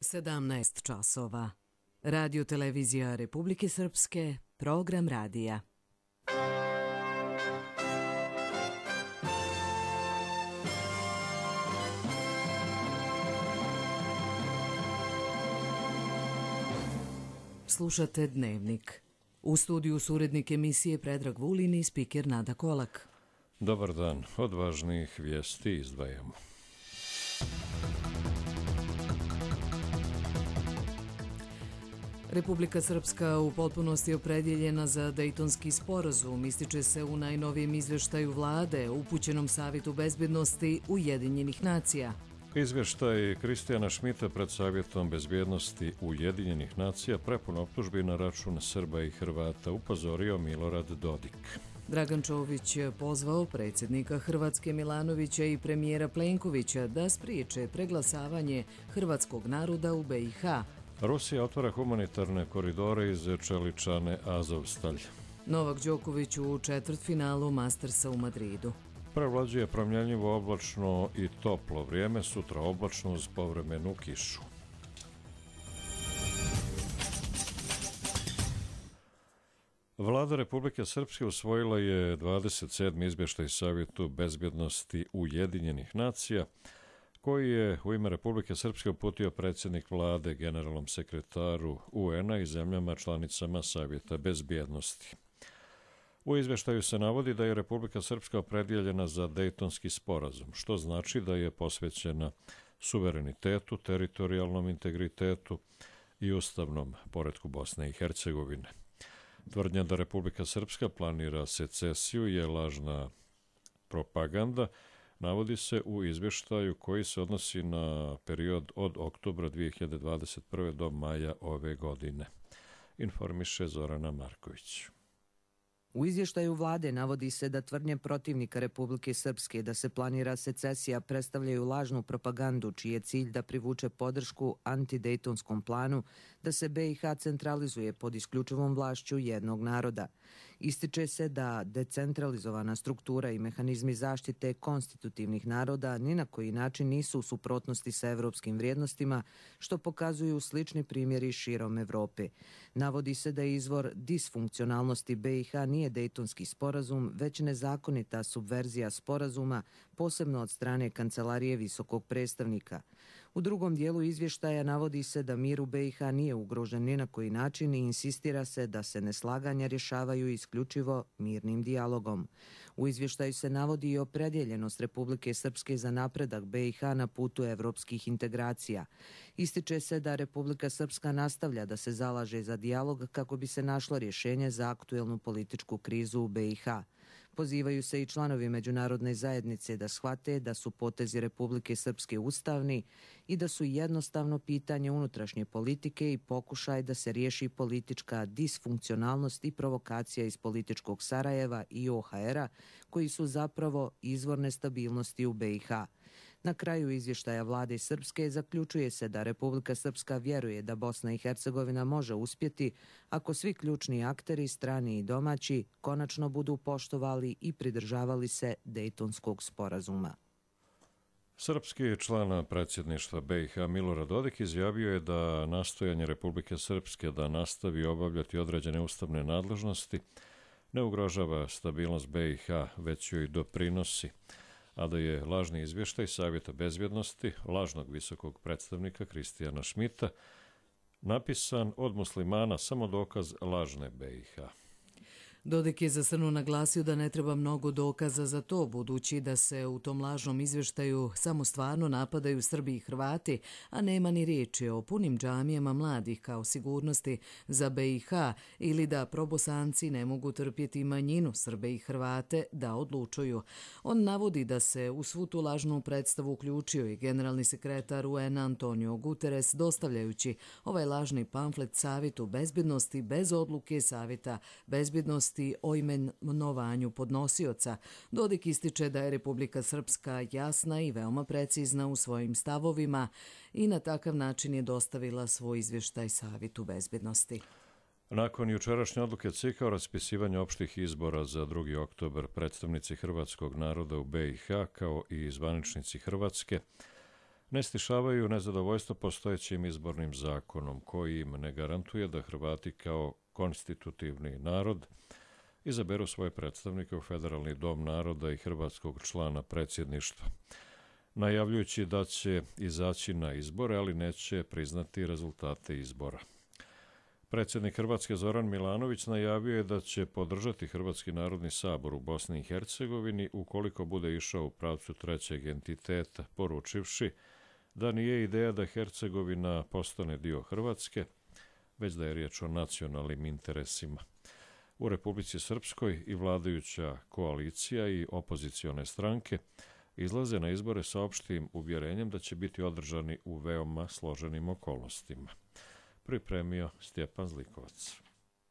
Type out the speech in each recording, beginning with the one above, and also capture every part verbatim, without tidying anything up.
sedamnaest časova. Radio Televizija Republike Srpske, program radija. Slušate Dnevnik. U studiju su urednik emisije Predrag Vulin i spiker Nada Kolak. Dobar dan. Od važnijih vijesti izdvajamo. Republika Srpska u potpunosti opredjeljena za Dejtonski sporazum, ističe se u najnovijem izveštaju vlade upućenom Savetu bezbjednosti Ujedinjenih nacija. Izveštaj Kristijana Šmita pred Savjetom bezbjednosti Ujedinjenih nacija prepun optužbi na račun Srba i Hrvata, upozorio Milorad Dodik. Dragan Čović pozvao predsjednika Hrvatske Milanovića i premijera Plenkovića da spriječe preglasavanje hrvatskog naroda u be i ha. Rusija otvara humanitarne koridore iz Čeličane Azovstalj. Novak Đoković u četvrtfinalu Mastersa u Madridu. Prevlađuje promjenjivo oblačno i toplo vrijeme, sutra oblačno uz povremenu kišu. Vlada Republike Srpske usvojila je dvadeset sedmi izvještaj Savjetu bezbjednosti Ujedinjenih nacija, koji je u ime Republike Srpske uputio predsjednik vlade generalnom sekretaru u en a i zemljama članicama Savjeta bezbjednosti. U izvještaju se navodi da je Republika Srpska opredjeljena za Dejtonski sporazum, što znači da je posvećena suverenitetu, teritorijalnom integritetu i ustavnom poretku Bosne i Hercegovine. Tvrdnja da Republika Srpska planira secesiju je lažna propaganda, navodi se u izvještaju koji se odnosi na period od oktobra dvije hiljade dvadeset prve. do maja ove godine. Informiše Zorana Marković. U izvještaju vlade navodi se da tvrdnje protivnika Republike Srpske da se planira secesija predstavljaju lažnu propagandu čiji je cilj da privuče podršku antidejtonskom planu da se be i ha centralizuje pod isključivom vlašću jednog naroda. Ističe se da decentralizovana struktura i mehanizmi zaštite konstitutivnih naroda ni na koji način nisu u suprotnosti sa evropskim vrijednostima, što pokazuju slični primjeri širom Evrope. Navodi se da je izvor disfunkcionalnosti be i ha nije Dejtonski sporazum, već nezakonita subverzija sporazuma, posebno od strane Kancelarije visokog predstavnika. U drugom dijelu izvještaja navodi se da mir u be i ha nije ugrožen ni na koji način i insistira se da se neslaganja rješavaju isključivo mirnim dijalogom. U izvještaju se navodi i opredjeljenost Republike Srpske za napredak be i ha na putu evropskih integracija. Ističe se da Republika Srpska nastavlja da se zalaže za dijalog kako bi se našlo rješenje za aktuelnu političku krizu u be i ha. Pozivaju se i članovi međunarodne zajednice da shvate da su potezi Republike Srpske ustavni i da su jednostavno pitanje unutrašnje politike i pokušaj da se riješi politička disfunkcionalnost i provokacija iz političkog Sarajeva i o ha era, koji su zapravo izvor nestabilnosti u be i ha. Na kraju izvještaja vlade Srpske zaključuje se da Republika Srpska vjeruje da Bosna i Hercegovina može uspjeti ako svi ključni akteri, strani i domaći, konačno budu poštovali i pridržavali se Dejtonskog sporazuma. Srpski član predsjedništva be i ha Milorad Dodik izjavio je da nastojanje Republike Srpske da nastavi obavljati određene ustavne nadležnosti ne ugrožava stabilnost be i ha, već joj doprinosi, a da je lažni izvještaj Savjeta bezbjednosti, lažnog visokog predstavnika Kristijana Šmita, napisan od muslimana samo dokaz lažne be i ha. Dodik je zasrnu naglasio da ne treba mnogo dokaza za to, budući da se u tom lažnom izvještaju samo stvarno napadaju Srbi i Hrvati, a nema ni riječi o punim džamijama mladih kao sigurnosti za be i ha ili da probosanci ne mogu trpjeti manjinu Srbe i Hrvate da odlučuju. On navodi da se u svu tu lažnu predstavu uključio i generalni sekretar u en a Antonio Guterres, dostavljajući ovaj lažni pamflet Savjetu bezbjednosti bez odluke Savjeta bezbjednosti o imenovanju podnosioca. Dodik ističe da je Republika Srpska jasna i veoma precizna u svojim stavovima i na takav način je dostavila svoj izvještaj Savjetu bezbjednosti. Nakon jučerašnje odluke ce i ka o raspisivanju opštih izbora za drugi oktobar, predstavnici hrvatskog naroda u be i ha kao i zvaničnici Hrvatske ne stišavaju nezadovoljstvo postojećim izbornim zakonom, koji im ne garantuje da Hrvati kao konstitutivni narod izaberu svoje predstavnike u Federalni dom naroda i hrvatskog člana predsjedništva, najavljujući da će izaći na izbore, ali neće priznati rezultate izbora. Predsjednik Hrvatske Zoran Milanović najavio je da će podržati Hrvatski narodni sabor u Bosni i Hercegovini ukoliko bude išao u pravcu trećeg entiteta, poručivši da nije ideja da Hercegovina postane dio Hrvatske, već da je riječ o nacionalnim interesima. U Republici Srpskoj i vladajuća koalicija i opozicione stranke izlaze na izbore sa opštim uvjerenjem da će biti održani u veoma složenim okolnostima. Pripremio Stjepan Zlikovac.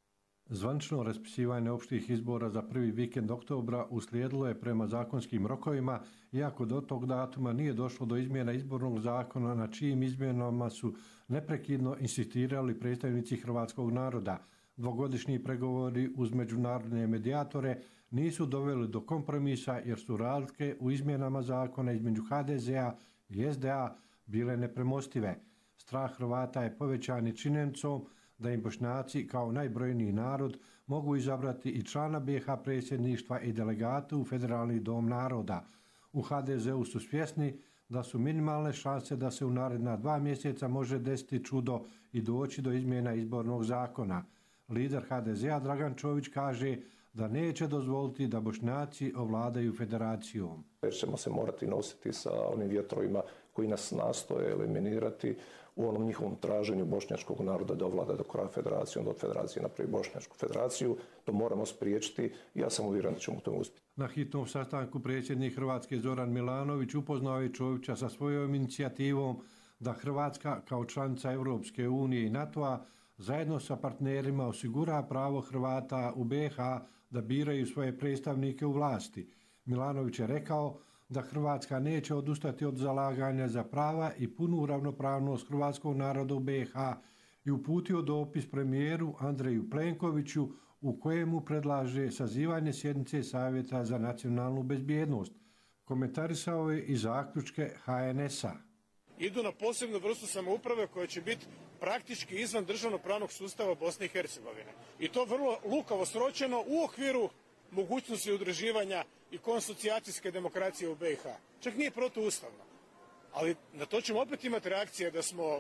Zvanično raspisivanje opštih izbora za prvi vikend oktobra uslijedilo je prema zakonskim rokovima, iako do tog datuma nije došlo do izmjena izbornog zakona, na čijim izmjenama su neprekidno insistirali predstavnici hrvatskog naroda. Dvogodišnji pregovori uz međunarodne medijatore nisu doveli do kompromisa jer su razlike u izmjenama zakona između ha de zea i es de a bile nepremostive. Strah Hrvata je povećan i činjenicom da im Bošnjaci kao najbrojniji narod mogu izabrati i člana be ha predsjedništva i delegatu u Federalni dom naroda. U ha de zeu su svjesni da su minimalne šanse da se u naredna dva mjeseca može desiti čudo i doći do izmjena izbornog zakona. Lider ha de zea Dragan Čović kaže da neće dozvoliti da Bošnjaci ovladaju federacijom. Jer ćemo se morati nositi sa onim vjetrovima koji nas nastoje eliminirati u onom njihovom traženju bošnjačkog naroda da ovlada do kraja federacije, onda od federacije napravi bošnjačku federaciju. To moramo spriječiti i ja sam uvjeren da ćemo u tom uspjeti. Na hitnom sastanku predsjednik Hrvatske Zoran Milanović upoznao je Čovića sa svojom inicijativom da Hrvatska kao članica Europske unije i NATO-a zajedno sa partnerima osigura pravo Hrvata u be ha da biraju svoje predstavnike u vlasti. Milanović je rekao da Hrvatska neće odustati od zalaganja za prava i punu ravnopravnost hrvatskog naroda u be ha i uputio dopis premijeru Andreju Plenkoviću u kojemu predlaže sazivanje sjednice Savjeta za nacionalnu bezbjednost. Komentarisao je i zaključke ha en es a. Idu na posebnu vrstu samouprave koja će biti praktički izvan državnog pravnog sustava Bosne i Hercegovine. I to vrlo lukavo sročeno u okviru mogućnosti udruživanja i konsocijacijske demokracije u be ha. Čak nije protuustavno. Ali na to ćemo opet imati reakcije da smo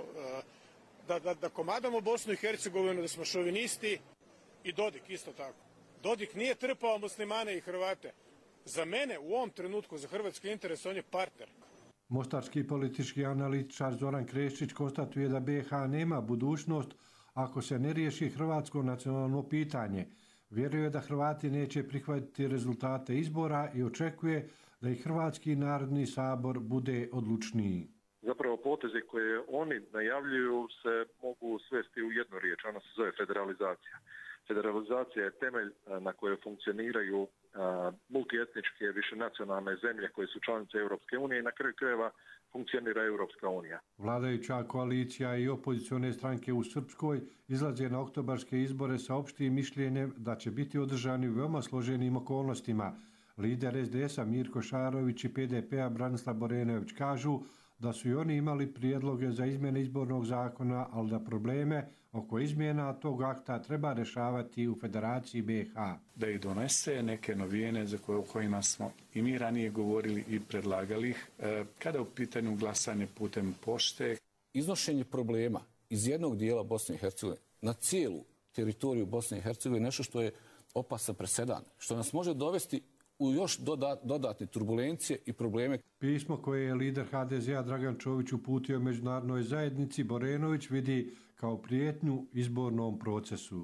da, da, da komadamo Bosnu i Hercegovinu, da smo šovinisti i Dodik isto tako. Dodik nije trpao muslimane i Hrvate. Za mene u ovom trenutku, za hrvatski interes, on je partner. Mostarski politički analitičar Zoran Krešić konstatuje da be ha nema budućnost ako se ne riješi hrvatsko nacionalno pitanje. Vjeruje da Hrvati neće prihvatiti rezultate izbora i očekuje da i Hrvatski narodni sabor bude odlučniji. Zapravo poteze koje oni najavljuju se mogu svesti u jednu riječ, ona se zove federalizacija. Federalizacija je temelj na koje funkcioniraju multietničke višenacionalne zemlje koje su članice Europske unije i na kraju krajeva funkcionira Europska unija. Vladajuća koalicija i opozicione stranke u Srpskoj izlaze na oktobarske izbore sa opštim mišljenjem da će biti održani u veoma složenim okolnostima. Lider es de es a Mirko Šarović i pe de pe a Branislav Borenović kažu da su i oni imali prijedloge za izmjene izbornog zakona, ali da probleme oko izmjena tog akta treba rješavati u Federaciji be ha. Da ih donese neke novine za koje, o kojima smo i mi ranije govorili i predlagali ih, kada u pitanju glasanje putem pošte. Iznošenje problema iz jednog dijela Bosne i Hercegovine na cijelu teritoriju Bosne i Hercegovine nešto što je opasan presedan, što nas može dovesti u još dodat, dodatne turbulencije i probleme. Pismo koje je lider ha de zea Dragan Čović uputio međunarodnoj zajednici Borenović vidi kao prijetnju izbornom procesu.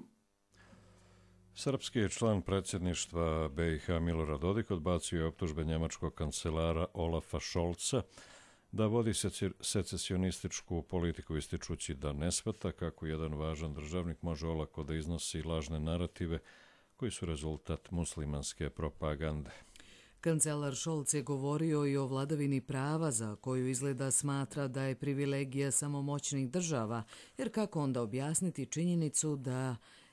Srpski je član predsjedništva be ha Milorad Dodik odbacio je optužbe njemačkog kancelara Olafa Scholza da vodi secesionističku politiku, ističući da ne shvata kako jedan važan državnik može olako da iznosi lažne narative koji su rezultat muslimanske propagande. Kancelar Scholz je govorio i o vladavini prava za koju izgleda smatra da je privilegija samo moćnih država, jer kako onda objasniti činjenicu da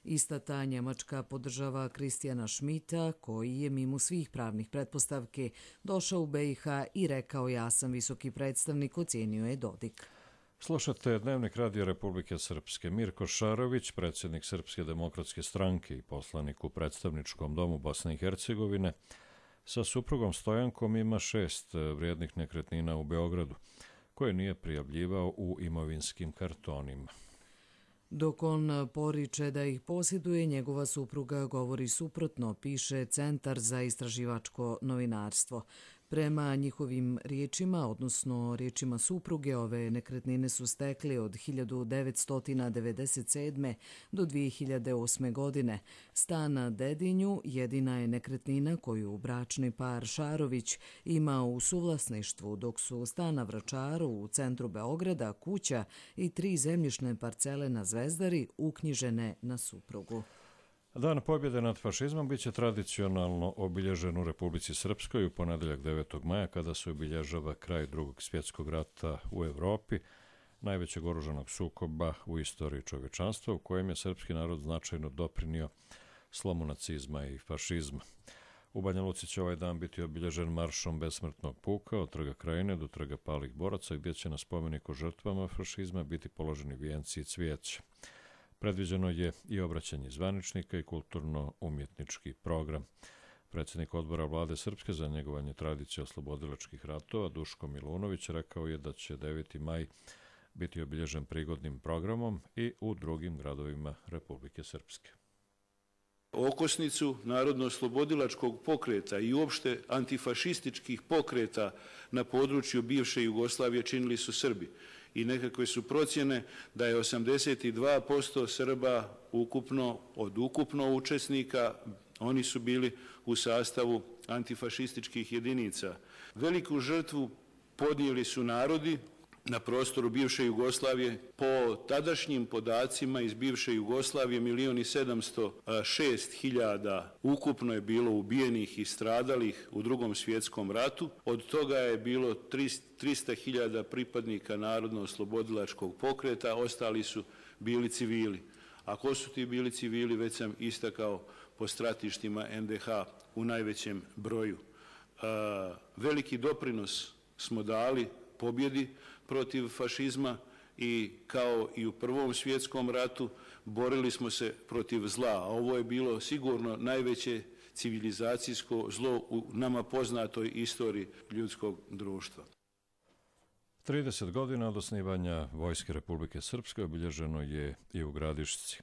Ista ta Njemačka podržava Kristijana Šmita, koji je mimo svih pravnih pretpostavki došao u B i H i rekao ja sam visoki predstavnik, ocijenio je Dodik. Slušate Dnevnik Radija Republike Srpske. Mirko Šarović, predsjednik Srpske demokratske stranke i poslanik u predstavničkom domu Bosne i Hercegovine, sa suprugom Stojankom ima šest vrijednih nekretnina u Beogradu, koje nije prijavljivao u imovinskim kartonima. Dok on poriče da ih posjeduje, njegova supruga govori suprotno, piše Centar za istraživačko novinarstvo. Prema njihovim riječima, odnosno riječima supruge, ove nekretnine su stekli od hiljadu devetsto devedeset sedme. do dvije hiljade osme. godine. Stan na Dedinju jedina je nekretnina koju bračni par Šarović ima u suvlasništvu, dok su stan na Vračaru u centru Beograda, kuća i tri zemljišne parcele na Zvezdari uknjižene na suprugu. Dan pobjede nad fašizmom biće tradicionalno obilježen u Republici Srpskoj u ponedeljak devetog maja, kada se obilježava kraj Drugog svjetskog rata u Evropi, najvećeg oružanog sukoba u istoriji čovječanstva, u kojem je srpski narod značajno doprinio slomu nacizma i fašizma. U Banja Luci će ovaj dan biti obilježen maršom besmrtnog puka od Trga Krajine do Trga palih boraca, gdje će na spomeniku žrtvama fašizma biti položeni vijenci i cvijeće. Predviđeno je i obraćanje zvaničnika i kulturno-umjetnički program. Predsjednik odbora vlade Srpske za njegovanje tradicije oslobodilačkih ratova, Duško Milunović, rekao je da će deveti maj biti obilježen prigodnim programom i u drugim gradovima Republike Srpske. Okosnicu narodno-oslobodilačkog pokreta i uopšte antifašističkih pokreta na području bivše Jugoslavije činili su Srbi. I nekakve su procjene da je osamdeset dva posto Srba ukupno, od ukupno učesnika, oni su bili u sastavu antifašističkih jedinica. Veliku žrtvu podnijeli su narodi na prostoru bivše Jugoslavije. Po tadašnjim podacima iz bivše Jugoslavije milion i sedamsto šest hiljada ukupno je bilo ubijenih i stradalih u Drugom svjetskom ratu. Od toga je bilo trista hiljada pripadnika narodno-oslobodilačkog pokreta, ostali su bili civili. A ko su ti bili civili, već sam istakao po stratištima en de ha u najvećem broju. Veliki doprinos smo dali pobjedi protiv fašizma i kao i u Prvom svjetskom ratu borili smo se protiv zla, a ovo je bilo sigurno najveće civilizacijsko zlo u nama poznatoj istoriji ljudskog društva. trideset godina od osnivanja Vojske Republike Srpske obilježeno je i u Gradišci.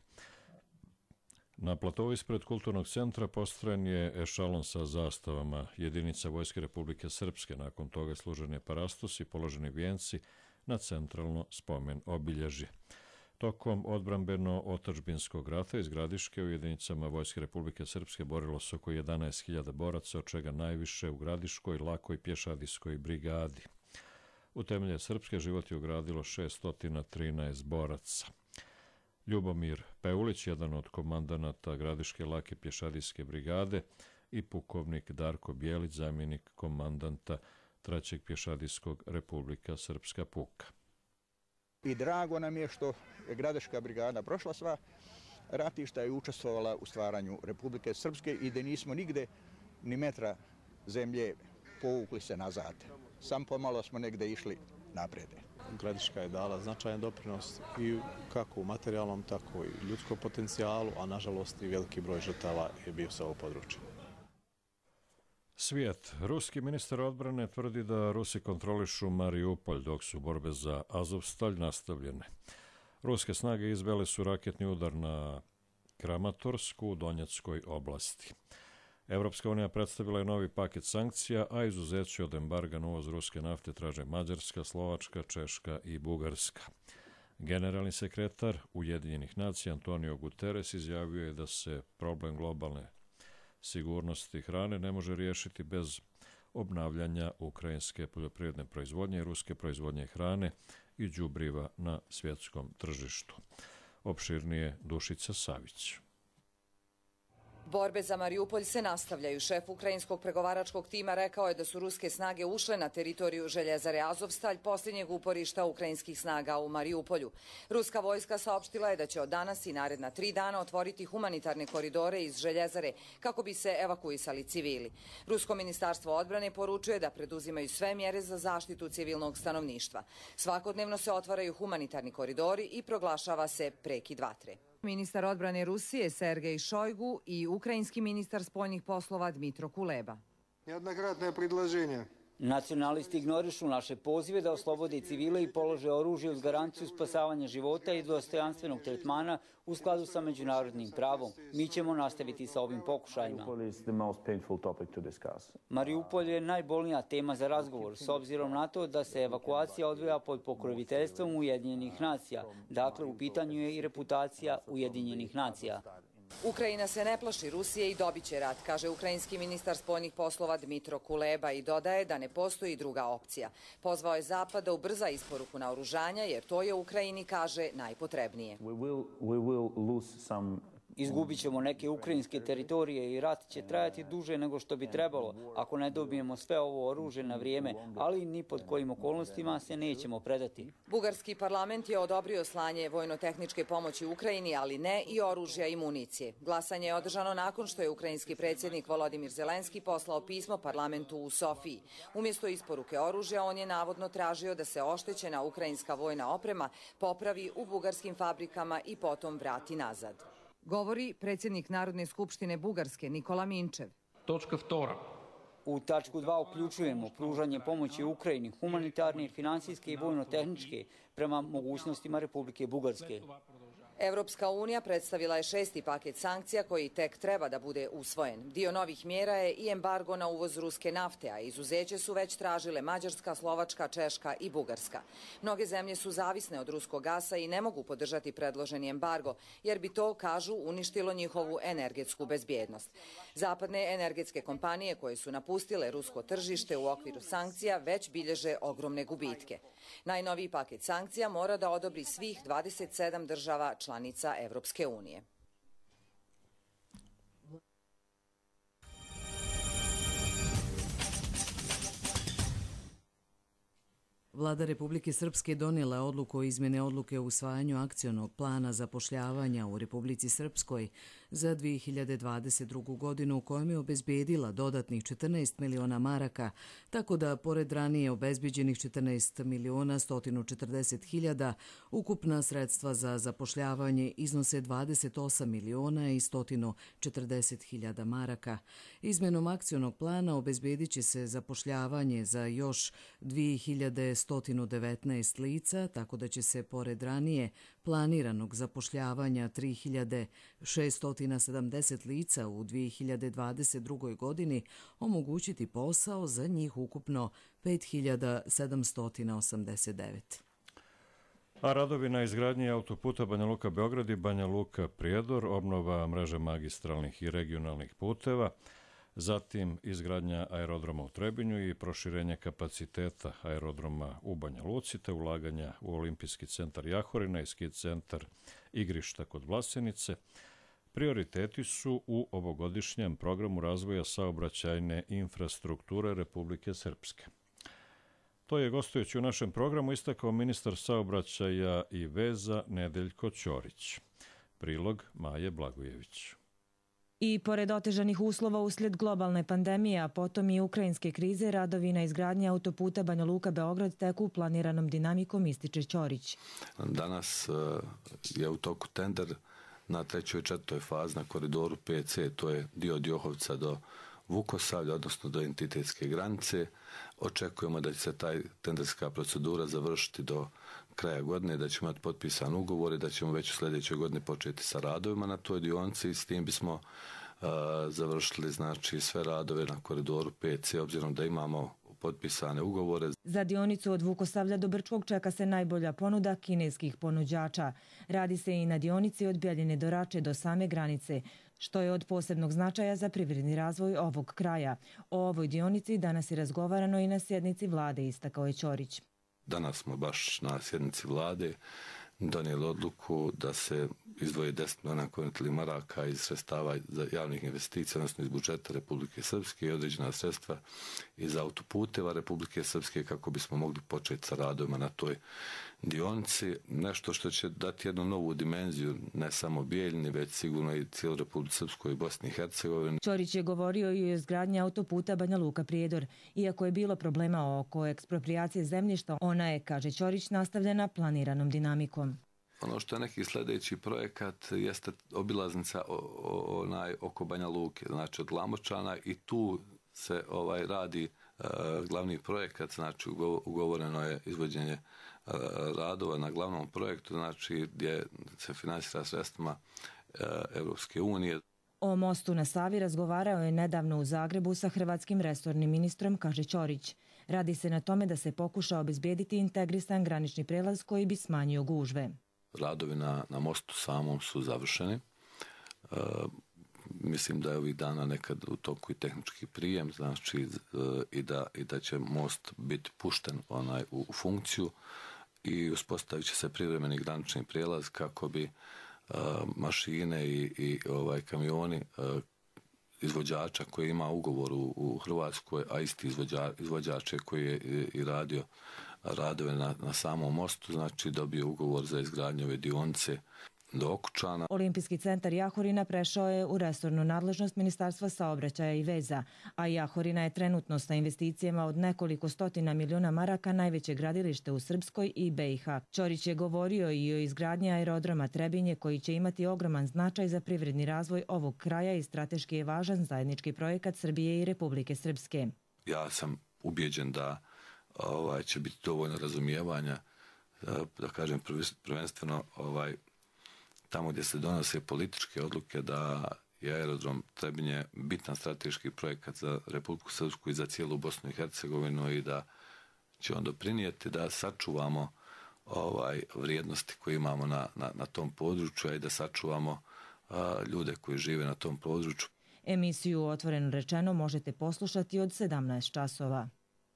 Na platovu ispred Kulturnog centra postrojen je ešalon sa zastavama jedinica Vojske Republike Srpske. Nakon toga služen je parastos i položeni vijenci na centralno spomen obilježje. Tokom odbrambeno-otadžbinskog rata iz Gradiške u jedinicama Vojske Republike Srpske borilo se oko jedanaest hiljada boraca, od čega najviše u Gradiškoj, Lakoj, Pješadijskoj brigadi. U temelje Srpske život je ugradilo šeststo trinaest boraca. Ljubomir Peulić, jedan od komandanata Gradiške Lake pješadijske brigade, i pukovnik Darko Bijelić, zamjenik komandanta trećeg pješadijskog Republika Srpska puka. I drago nam je što je Gradiška brigada prošla sva ratišta i učestvovala u stvaranju Republike Srpske i da nismo nigde ni metra zemlje povukli se nazad. Sam pomalo smo negde išli napred. Gradiška je dala značajan doprinos i kako u materijalnom, tako i ljudskom potencijalu, a nažalost i veliki broj žrtava je bio sa ovog područja. Svijet. Ruski ministar odbrane tvrdi da Rusi kontrolišu Mariupolj, dok su borbe za Azovstalj nastavljene. Ruske snage izvele su raketni udar na Kramatorsku u Donjeckoj oblasti. Evropska unija predstavila je novi paket sankcija, a izuzeće od embarga na uvoz ruske nafte traže Mađarska, Slovačka, Češka i Bugarska. Generalni sekretar Ujedinjenih nacija Antonio Guterres izjavio je da se problem globalne sigurnosti hrane ne može riješiti bez obnavljanja ukrajinske poljoprivredne proizvodnje i ruske proizvodnje hrane i đubriva na svjetskom tržištu. Opširnije Dušica Savić. Borbe za Mariupolj se nastavljaju. Šef ukrajinskog pregovaračkog tima rekao je da su ruske snage ušle na teritoriju željezare Azovstalj, posljednjeg uporišta ukrajinskih snaga u Mariupolju. Ruska vojska saopštila je da će od danas i naredna tri dana otvoriti humanitarne koridore iz željezare kako bi se evakuisali civili. Rusko ministarstvo odbrane poručuje da preduzimaju sve mjere za zaštitu civilnog stanovništva. Svakodnevno se otvaraju humanitarni koridori i proglašava se prekid vatre. Ministar odbrane Rusije Sergej Šojgu i ukrajinski ministar spoljnih poslova Dmitro Kuleba. Неоднократное предложение. Nacionalisti ignorišu naše pozive da oslobode civile i polože oružje uz garanciju spasavanja života i dostojanstvenog tretmana u skladu sa međunarodnim pravom. Mi ćemo nastaviti sa ovim pokušajima. Mariupol je najbolnija tema za razgovor, s obzirom na to da se evakuacija odvija pod pokroviteljstvom Ujedinjenih nacija. Dakle, u pitanju je i reputacija Ujedinjenih nacija. Ukrajina se ne plaši Rusije i dobit će rat, kaže ukrajinski ministar spoljnih poslova Dmitro Kuleba i dodaje da ne postoji druga opcija. Pozvao je Zapad da ubrza isporuku naoružanja jer to je Ukrajini, kaže, najpotrebnije. Izgubit ćemo neke ukrajinske teritorije i rat će trajati duže nego što bi trebalo ako ne dobijemo sve ovo oružje na vrijeme, ali ni pod kojim okolnostima se nećemo predati. Bugarski parlament je odobrio slanje vojno-tehničke pomoći Ukrajini, ali ne i oružja i municije. Glasanje je održano nakon što je ukrajinski predsjednik Volodimir Zelenski poslao pismo parlamentu u Sofiji. Umjesto isporuke oružja, on je navodno tražio da se oštećena ukrajinska vojna oprema popravi u bugarskim fabrikama i potom vrati nazad. Govori predsjednik Narodne skupštine Bugarske Nikola Minčev. Točka vtora. U tačku dva uključujemo pružanje pomoći Ukrajini, humanitarne, finansijske i vojno-tehničke prema mogućnostima Republike Bugarske. Evropska unija predstavila je šesti paket sankcija koji tek treba da bude usvojen. Dio novih mjera je i embargo na uvoz ruske nafte, a izuzeće su već tražile Mađarska, Slovačka, Češka i Bugarska. Mnoge zemlje su zavisne od ruskog gasa i ne mogu podržati predloženi embargo, jer bi to, kažu, uništilo njihovu energetsku bezbjednost. Zapadne energetske kompanije koje su napustile rusko tržište u okviru sankcija već bilježe ogromne gubitke. Najnoviji paket sankcija mora da odobri svih dvadeset sedam država članica Evropske unije. Vlada Republike Srpske donijela je odluku o izmjene odluke o usvajanju akcionog plana zapošljavanja u Republici Srpskoj za dvije hiljade dvadeset drugu. godinu u kojem je obezbedila dodatnih četrnaest miliona maraka, tako da, pored ranije obezbeđenih četrnaest miliona sto četrdeset hiljada, ukupna sredstva za zapošljavanje iznose dvadeset osam miliona i sto četrdeset hiljada maraka. Izmenom akcionog plana obezbedit će se zapošljavanje za još dvije hiljade sto devetnaest lica, tako da će se, pored ranije planiranog zapošljavanja tri hiljade šesto sedamdeset lica u dvije hiljade dvadeset drugoj. godini, omogućiti posao za njih ukupno pet hiljada sedamsto osamdeset devet. A radovi na izgradnji autoputa Banja Luka-Beograd i Banja Luka-Prijedor, obnova mreže magistralnih i regionalnih puteva, zatim izgradnja aerodroma u Trebinju i proširenje kapaciteta aerodroma u Banja Luci, te ulaganja u Olimpijski centar Jahorina i ski centar Igrišta kod Vlasenice, prioriteti su u ovogodišnjem programu razvoja saobraćajne infrastrukture Republike Srpske. To je, gostujući u našem programu, istakao ministar saobraćaja i veza Nedeljko Ćorić. Prilog Maje Blagojević. I pored otežanih uslova usled globalne pandemije, a potom i ukrajinske krize, radovi na izgradnji autoputa Banja Luka-Beograd teku planiranom dinamikom, ističe Ćorić. Danas je u toku tender na trećoj i četvrtoj fazi na koridoru P C, to je dio od Johovca do Vukosavlja, odnosno do entitetske granice. Očekujemo da će se taj tenderska procedura završiti do kraja godine, da ćemo imati potpisan ugovor i da ćemo već u sljedećoj godini početi sa radovima na toj dionici i s tim bismo uh, završili znači sve radove na koridoru P C, obzirom da imamo potpisane ugovore. Za dionicu od Vukosavlja do Brčkog čeka se najbolja ponuda kineskih ponuđača. Radi se i na dionici od Bjeljine do Rače do same granice, što je od posebnog značaja za privredni razvoj ovog kraja. O ovoj dionici danas je razgovarano i na sjednici vlade, istakao je Ćorić. Danas smo baš na sjednici vlade donijeli odluku da se izdvoji deset milijuna konvertibilnih maraka iz sredstava za javnih investicija, odnosno iz budžeta Republike Srpske i određena sredstva iz autoputeva Republike Srpske kako bismo mogli početi sa radovima na toj dionici. Nešto što će dati jednu novu dimenziju, ne samo Bijeljini, već sigurno i cijelu Republiku Srpskoj i Bosni i Hercegovini. Ćorić je govorio i o izgradnji autoputa Banja Luka-Prijedor. Iako je bilo problema oko eksproprijacije zemljišta, ona je, kaže Ćorić, nastavljena planiranom dinamikom. Ono što je neki sljedeći projekat jeste obilaznica onaj oko Banja Luke, znači od Glamočana, i tu se ovaj radi uh, glavni projekat, znači ugovoreno je izvođenje uh, radova na glavnom projektu, znači gdje se finansira sredstvima uh, Evropske unije. O mostu na Savi razgovarao je nedavno u Zagrebu sa hrvatskim resornim ministrom, kaže Ćorić. Radi se na tome da se pokuša obezbijediti integrisan granični prelaz koji bi smanjio gužve. Radovi na, na mostu samom su završeni. E, mislim da je ovih dana nekad u toku i tehnički prijem, znači e, i, da, i da će most biti pušten onaj u, u funkciju i uspostavit će se privremeni granični prijelaz kako bi e, mašine i, i ovaj kamioni e, izvođača koji ima ugovor u, u Hrvatskoj, a isti izvođa, izvođač je koji je i, i radio radove na, na samom mostu, znači dobio ugovor za izgradnju ove dionice do Okučana. Olimpijski centar Jahorina prešao je u resornu nadležnost Ministarstva saobraćaja i veza, a Jahorina je trenutno sa investicijama od nekoliko stotina miliona maraka najveće gradilište u Srpskoj i B i H. Ćorić je govorio i o izgradnji aerodroma Trebinje koji će imati ogroman značaj za privredni razvoj ovog kraja i strateški je važan zajednički projekat Srbije i Republike Srpske. Ja sam ubijeđen da ovaj, će biti dovoljno razumijevanja, da kažem prvenstveno ovaj, tamo gdje se donose političke odluke da je aerodrom Trebinje bitan strateški projekat za Republiku Srpsku i za cijelu Bosnu i Hercegovinu i da će on doprinijeti da sačuvamo ovaj, vrijednosti koje imamo na, na, na tom području i da sačuvamo a, ljude koji žive na tom području. Emisiju Otvoreno rečeno možete poslušati od sedamnaest časova.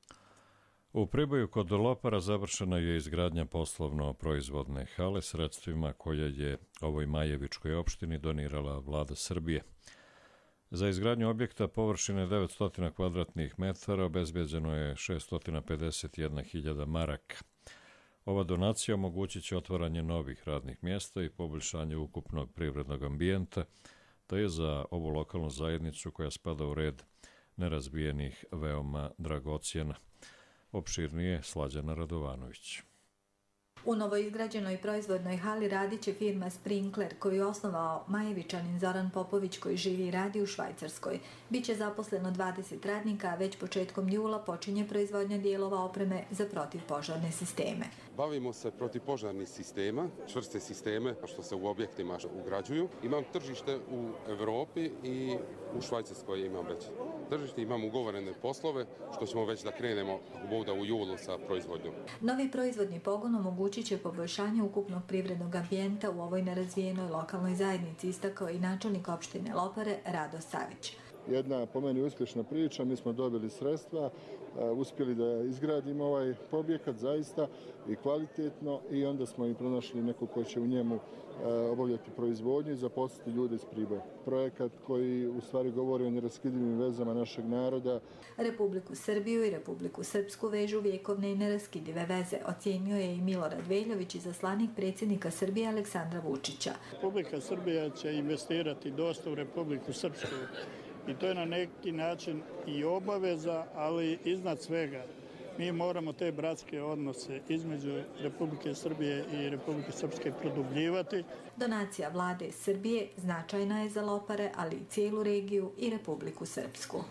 U Priboju kod Lopara završena je izgradnja poslovno-proizvodne hale sredstvima koje je ovoj Majevičkoj opštini donirala vlada Srbije. Za izgradnju objekta površine devetsto kvadratnih metara obezbeđeno je šesto pedeset jedna hiljada maraka. Ova donacija omogućit će otvaranje novih radnih mjesta i poboljšanje ukupnog privrednog ambijenta, to je za ovu lokalnu zajednicu koja spada u red nerazvijenih veoma dragocjena. Opširnije Slađana Radovanović. U novoizgrađenoj proizvodnoj hali radit će firma Sprinkler, koju je osnovao Majevičanin Zoran Popović, koji živi i radi u Švajcarskoj. Biće zaposleno dvadeset radnika, a već početkom jula počinje proizvodnja dijelova opreme za protivpožarne sisteme. Bavimo se protivpožarnih sistema, čvrste sisteme što se u objektima ugrađuju. Imam tržište u Evropi i u Švajcarskoj imam već tržište, imam ugovorene poslove, što ćemo već da krenemo možda u julu sa proizvodnjom. Novi proizvodni pogon omogućit će poboljšanje ukupnog privrednog ambijenta u ovoj nerazvijenoj lokalnoj zajednici, istakao i načelnik opštine Lopare Rado Savić. Jedna po meni uspješna priča, mi smo dobili sredstva, uspjeli da izgradimo ovaj objekat zaista i kvalitetno i onda smo i pronašli neko ko će u njemu obavljati proizvodnju i zaposliti ljude iz Priboja. Projekat koji u stvari govori o neraskidivim vezama našeg naroda. Republiku Srbiju i Republiku Srpsku vežu vjekovne i neraskidive veze, ocijenio je i Milorad Veljović, izaslanik predsjednika Srbije Aleksandra Vučića. Republika Srbija će investirati dosta u Republiku Srpsku i to je na neki način i obaveza, ali iznad svega mi moramo te bratske odnose između Republike Srbije i Republike Srpske produbljivati. Donacija vlade Srbije značajna je za Lopare, ali i cijelu regiju i Republiku Srpsku.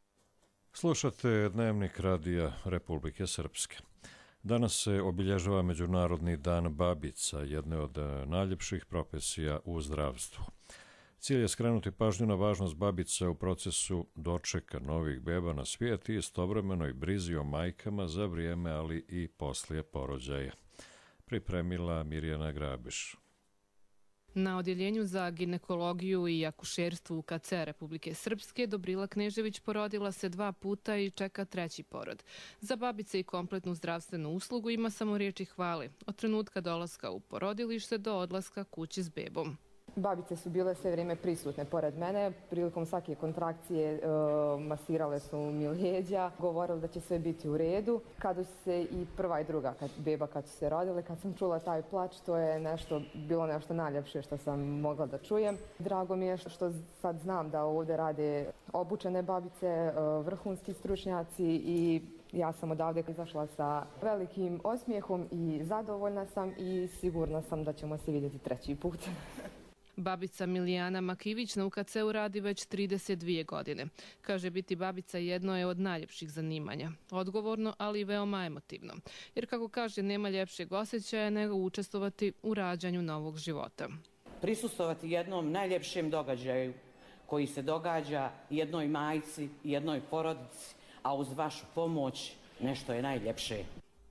Slušate Dnevnik radija Republike Srpske. Danas se obilježava Međunarodni dan babica, jedne od najljepših profesija u zdravstvu. Cilj je skrenuti pažnju na važnost babica u procesu dočeka novih beba na svijet i istovremenoj brizi o majkama za vrijeme, ali i poslije porođaja. Pripremila Mirjana Grabiš. Na odjeljenju za ginekologiju i akušerstvo U K C Republike Srpske Dobrila Knežević porodila se dva puta i čeka treći porod. Za babice i kompletnu zdravstvenu uslugu ima samo riječi hvale, od trenutka dolaska u porodilište do odlaska kući s bebom. Babice su bile sve vrijeme prisutne pored mene. Prilikom svake kontrakcije e, masirale su mi lijeđa, govorile da će sve biti u redu. Kada su se i prva i druga kad, beba kad su se rodile, kad sam čula taj plač, to je nešto, bilo nešto najljepše što sam mogla da čujem. Drago mi je što sad znam da ovdje rade obučene babice, e, vrhunski stručnjaci i ja sam odavde izašla sa velikim osmijehom i zadovoljna sam i sigurna sam da ćemo se vidjeti treći put. Babica Milijana Makivić na U K C-u radi već trideset dvije godine. Kaže, biti babica jedno je od najljepših zanimanja. Odgovorno, ali i veoma emotivno. Jer, kako kaže, nema ljepšeg osjećaja nego učestvovati u rađanju novog života. Prisustovati jednom najljepšem događaju koji se događa jednoj majci, jednoj porodici, a uz vašu pomoć nešto je najljepše.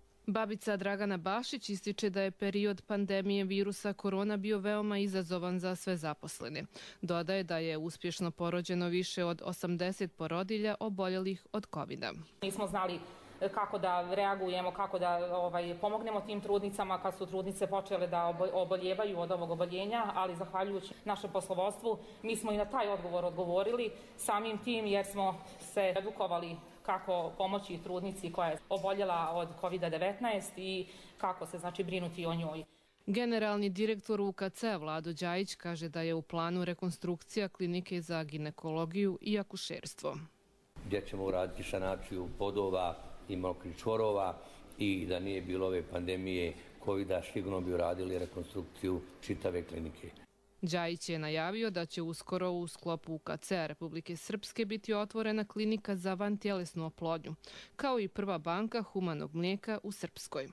Babica Dragana Bašić ističe da je period pandemije virusa korona bio veoma izazovan za sve zaposlene. Dodaje da je uspješno porođeno više od osamdeset porodilja oboljelih od kovida. Nismo znali kako da reagujemo, kako da ovaj, pomognemo tim trudnicama kad su trudnice počele da oboljevaju od ovog oboljenja, ali zahvaljujući našem poslovodstvu mi smo i na taj odgovor odgovorili samim tim jer smo se edukovali kako pomoći trudnici koja je oboljela od kovida devetnaest i kako se znači brinuti o njoj. Generalni direktor U K C Vlado Đajić kaže da je u planu rekonstrukcija klinike za ginekologiju i akušerstvo. Gdje ćemo uraditi sanaciju podova i mokrih čvorova i da nije bilo ove pandemije kovida sigurno bi uradili rekonstrukciju čitave klinike. Đajić je najavio da će uskoro u sklopu U K C Republike Srpske biti otvorena klinika za vantjelesnu oplodnju, kao i prva banka humanog mlijeka u Srpskoj.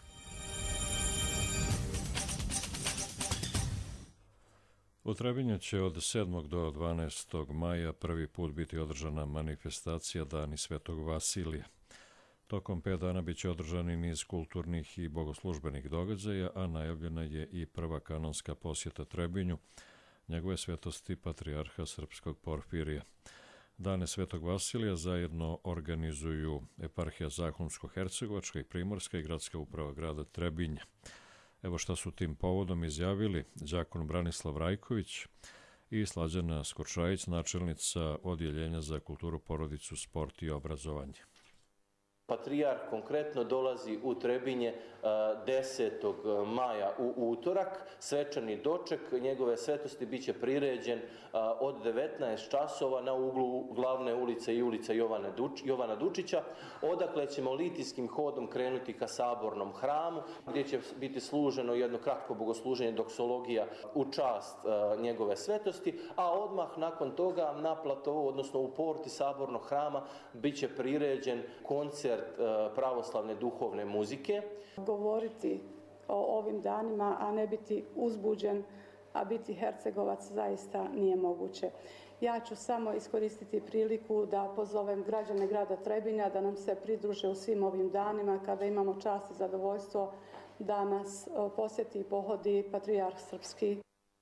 U Trebinju će od sedmog do dvanaestog maja prvi put biti održana manifestacija Dani Svetog Vasilija. Tokom pet dana biće održani niz kulturnih i bogoslužbenih događaja, a najavljena je i prva kanonska posjeta Trebinju, njegove svetosti patrijarha Srpskog Porfirija. Dane Svetog Vasilija zajedno organizuju eparhija Zahumsko-Hercegovačka i Primorska i gradska uprava grada Trebinja. Evo šta su tim povodom izjavili đakon Branislav Rajković i Slađana Skočajić, načelnica Odjeljenja za kulturu, porodicu, sport i obrazovanje. Patrijarh konkretno dolazi u Trebinje desetog maja u utorak, svečani doček njegove svetosti biće priređen od devetnaest časova na uglu glavne ulice i ulica Jovana Dučića, odakle ćemo litijskim hodom krenuti ka Sabornom hramu, gdje će biti služeno jedno kratko bogosluženje doksologija u čast njegove svetosti, a odmah nakon toga na platovu, odnosno u porti Sabornog hrama, biće priređen koncert pravoslavne duhovne muzike. Govoriti o ovim danima, a ne biti uzbuđen, a biti Hercegovac zaista nije moguće. Ja ću samo iskoristiti priliku da pozovem građane grada Trebinja da nam se pridruže u svim ovim danima kada imamo čast i zadovoljstvo da nas posjeti i pohodi patrijarh srpski.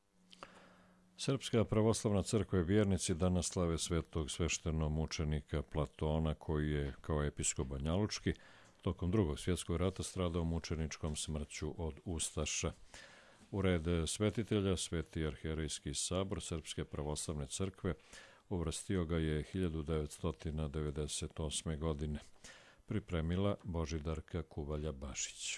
Srpska pravoslavna crkva i vjernici danas slave svetog sveštenomučenika Platona, koji je kao episkop banjalučki tokom drugog svjetskog rata stradao mučeničkom smrću od ustaša. U red svetitelja Sveti arhijerejski sabor Srpske pravoslavne crkve uvrstio ga je hiljadu devetsto devedeset osme. godine. Pripremila Božidarka Kuvalja-Bašić.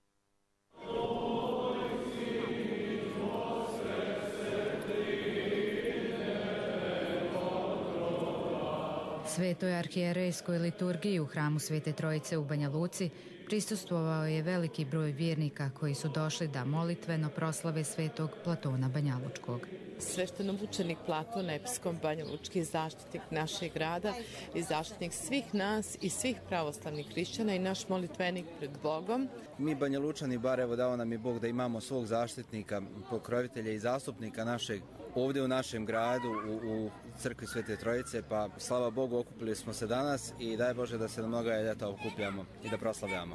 Svetoj arhijerejskoj liturgiji u hramu Svete Trojice u Banja Luci prisustvovao je veliki broj vjernika koji su došli da molitveno proslave svetog Platona Banjalučkog. Sveštenomučenik Platon, episkop Banjalučki, je zaštitnik našeg grada i zaštitnik svih nas i svih pravoslavnih hrišćana i naš molitvenik pred Bogom. Mi Banjalučani, bar evo dao nam je Bog da imamo svog zaštitnika, pokrovitelja i zastupnika našeg ovdje u našem gradu, u, u crkvi Svete Trojice, pa slava Bogu okupili smo se danas i daj Bože da se na mnoga ljeta okupljamo i da proslavljamo.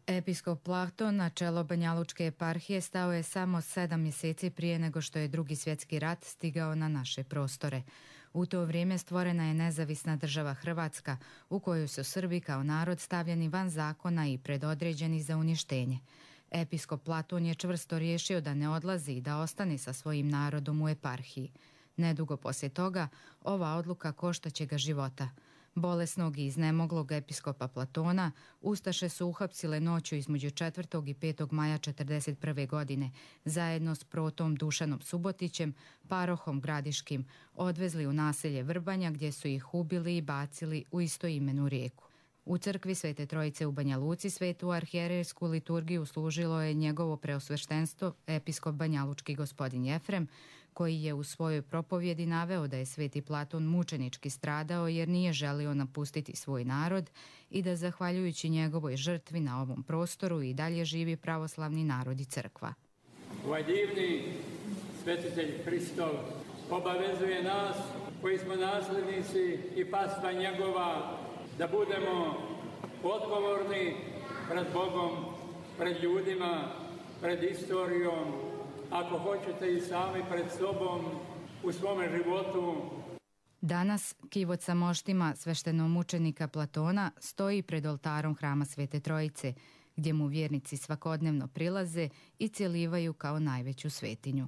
Episkop Platon na čelo Banjalučke eparhije stao je samo sedam mjeseci prije nego što je Drugi svjetski rat stigao na naše prostore. U to vrijeme stvorena je nezavisna država Hrvatska, u kojoj su Srbi kao narod stavljeni van zakona i predodređeni za uništenje. Episkop Platon je čvrsto riješio da ne odlazi i da ostane sa svojim narodom u eparhiji. Nedugo poslije toga, ova odluka koštaće ga života. Bolesnog i iznemoglog episkopa Platona ustaše su uhapsile noću između četvrtog i petog maja četrdeset prve. godine, zajedno s protom Dušanom Subotićem, parohom Gradiškim, odvezli u naselje Vrbanja gdje su ih ubili i bacili u istoimenu rijeku. U crkvi Svete Trojice u Banja Luci svetu arhijerejsku liturgiju služilo je njegovo preosveštenstvo episkop banjalučki gospodin Jefrem, koji je u svojoj propovjedi naveo da je sveti Platon mučenički stradao jer nije želio napustiti svoj narod i da zahvaljujući njegovoj žrtvi na ovom prostoru i dalje živi pravoslavni narod i crkva. Ovaj divni svetitelj Hristov obavezuje nas koji smo naslednici i pastva njegova da budemo odgovorni pred Bogom, pred ljudima, pred istorijom, ako hoćete i sami pred sobom u svome životu. Danas kivot sa moštima sveštenomučenika Platona stoji pred oltarom Hrama Svete Trojice, gdje mu vjernici svakodnevno prilaze i cjelivaju kao najveću svetinju.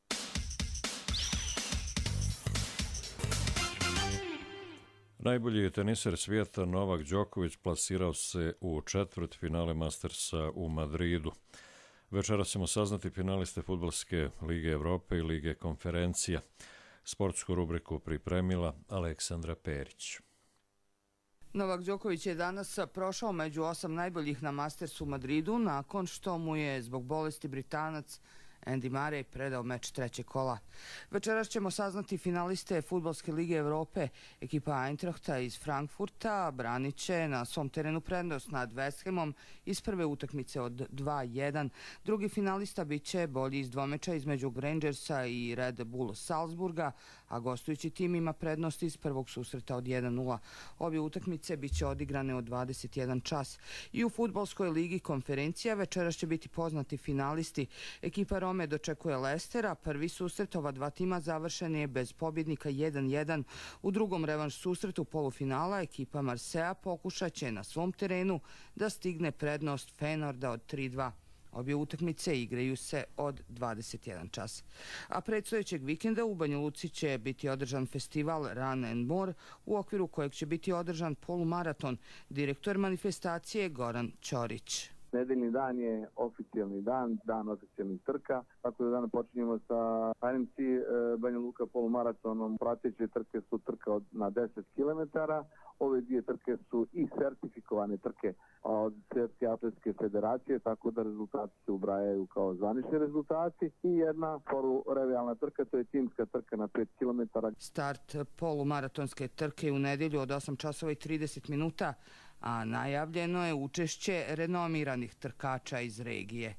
Najbolji teniser svijeta Novak Đoković plasirao se u četvrt finale Mastersa u Madridu. Večeras ćemo saznati finaliste Fudbalske lige Evrope i Lige konferencija. Sportsku rubriku pripremila Aleksandra Perić. Novak Đoković je danas prošao među osam najboljih na Mastersu u Madridu nakon što mu je zbog bolesti Britanac Andy Murray predao meč trećeg kola. Večeras ćemo saznati finaliste Fudbalske lige Evrope. Ekipa Eintrachta iz Frankfurta branit će na svom terenu prednost nad West Hamom iz prve utakmice od dva jedan. Drugi finalista bit će bolji iz dvomeča između Rangersa i Red Bull Salzburga, a gostujući tim ima prednost iz prvog susreta od jedan nula. Obje utakmice bit će odigrane od dvadeset jedan čas. I u Fudbalskoj ligi konferencija večeras će biti poznati finalisti. Ekipa Rome dočekuje Lestera, prvi susret ova dva tima završen je bez pobjednika jedan jedan. U drugom revanš susretu polufinala ekipa Marseja pokušat će na svom terenu da stigne prednost Feynorda od tri dva. Obje utakmice igraju se od dvadeset jedan čas. A predstojećeg vikenda u Banja Luci će biti održan festival Run and More, u okviru kojeg će biti održan polumaraton. Direktor manifestacije Goran Ćorić. Nedeljni dan je oficijalni dan, dan oficijalnih trka, tako da danas počinjemo sa R M C Banja Luka polumaratonom. Prateće trke su trka od, na deset kilometara. Ove dvije trke su i sertifikovane trke od Svjetske atletske federacije, tako da rezultati se ubrajaju kao zvanični rezultati. I jedna polurevijalna trka, to je timska trka na pet kilometara. Start polumaratonske trke u nedjelju od osam časova i trideset minuta, a najavljeno je učešće renomiranih trkača iz regije.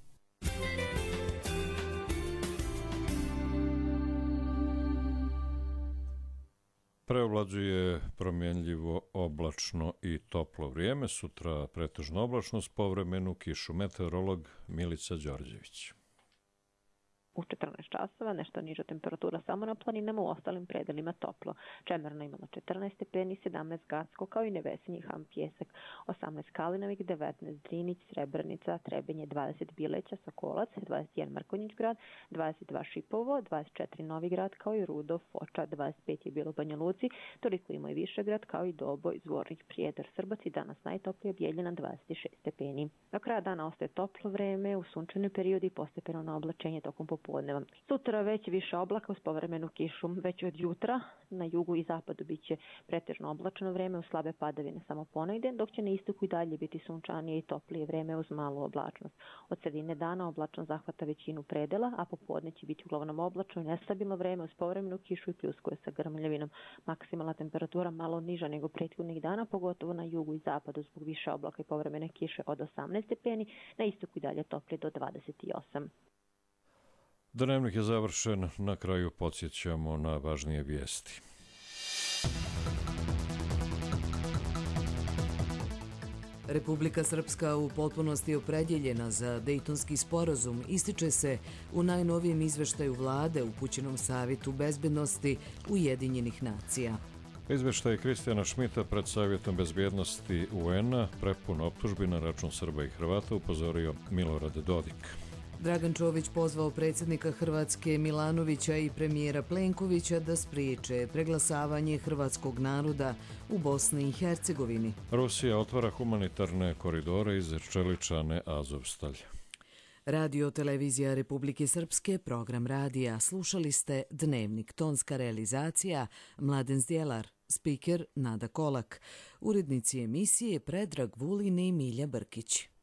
Preovlađuje promjenljivo oblačno i toplo vrijeme. Sutra pretežno oblačno s povremenu kišu. Meteorolog Milica Đorđević. U četrnaest časova nešto niža temperatura samo na planinama, u ostalim predelima toplo. Čemerno imamo četrnaest stepeni, sedamnaest Gacko, kao i Nevesinji Ham Pjesak, osamnaest Kalinavik, devetnaest Drinić, Srebrenica, Trebinje, dvadeset Bileća, Sokolac, dvadeset jedan Mrkonjić grad, dvadeset dva Šipovo, dvadeset četiri Novi grad, kao i Rudo, Foča, dvadeset pet je bilo u Banja Luci, toliko ima i Višegrad, kao i Doboj, Zvornik, Prijedor, Srbac i danas najtoplije Bijeljina dvadeset šest stepeni. Do kraja dana ostaje toplo vreme, u sunčanoj periodi i postepeno na oblačenje tokom popodneva. Sutra već više oblaka uz povremenu kišu. Već od jutra na jugu i zapadu bit će pretežno oblačno vreme uz slabe padavine samo ponegde, dok će na istoku i dalje biti sunčanije i toplije vreme uz malu oblačnost. Od sredine dana oblačnost zahvata većinu predela, a popodne će biti uglavnom oblačno i nestabilno vreme uz povremenu kišu i pljuskuje sa grmljavinom. Maksimalna temperatura malo niža nego prethodnih dana, pogotovo na jugu i zapadu zbog više oblaka i povremene kiše od osamnaest stepeni, na istoku i dalje toplije do dvadeset osam. Dnevnik je završen, na kraju podsjećamo na važnije vijesti. Republika Srpska u potpunosti opredjeljena za Dejtonski sporazum ističe se u najnovijem izveštaju vlade upućenom Savjetu bezbednosti Ujedinjenih nacija. Izveštaj Kristijana Šmita pred Savjetom bezbjednosti U N-a prepun optužbi na račun Srba i Hrvata upozorio Milorad Dodik. Dragan Čović pozvao predsjednika Hrvatske Milanovića i premijera Plenkovića da spriječe preglasavanje hrvatskog naroda u Bosni i Hercegovini. Rusija otvara humanitarne koridore iz Čeličane Azovstalj. Radio Televizija Republike Srpske, program radija. Slušali ste Dnevnik, tonska realizacija Mladen Zdjelar, spiker Nada Kolak, urednici emisije Predrag Vulin i Milja Brkić.